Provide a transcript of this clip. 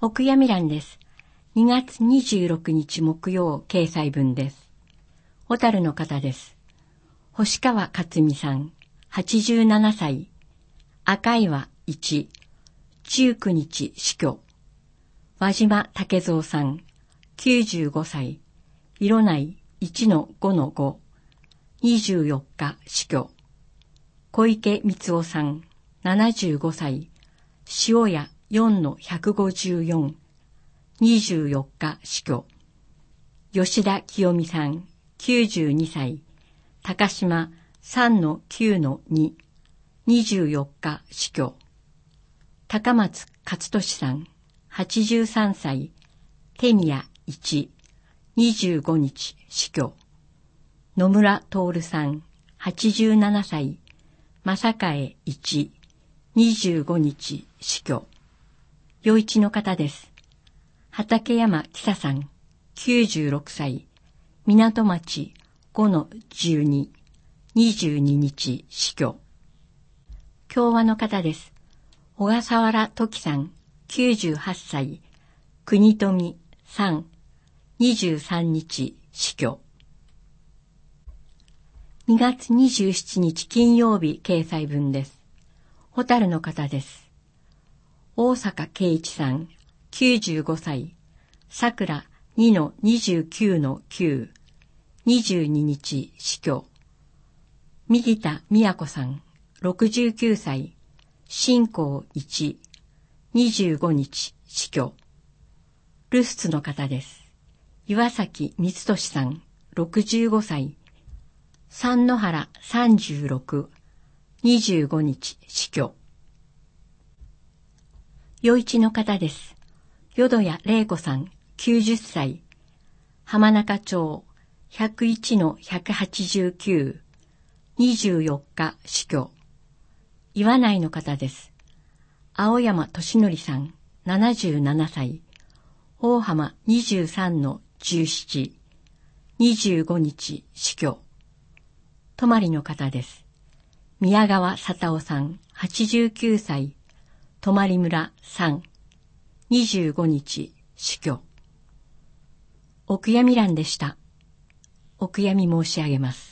お悔やみ欄です。2月26日木曜掲載分です。小樽の方です。星川克美さん、87歳。赤岩1、19日死去。輪島武蔵さん、95歳。色内 1-5-5、24日死去。小池光夫さん、75歳。塩屋4-154、24日死去。吉田清美さん、92歳。高島3-9-2、24日死去。高松勝利さん、83歳。手宮1、25日死去。野村徹さん、87歳。正替1、25日死去。余一の方です。畠山喜佐さん、96歳。港町5-12、22日死去。共和の方です。小笠原時さん、98歳。国富3、23日死去。2月27日金曜日掲載分です。小樽の方です。大阪圭一さん、95歳。桜2-29-9、22日死去。右田都さん、69歳。新光1、25日死去。ルスツの方です。岩崎光俊さん、65歳。三野原36、25日死去。余一の方です。淀谷玲子さん、90歳。浜中町101-189、24日死去。岩内の方です。青山俊則さん、77歳。大浜23-17、25日死去。泊の方です。宮川佐夫さん、89歳。泊村3、25日死去。お悔やみ欄でした。お悔やみ申し上げます。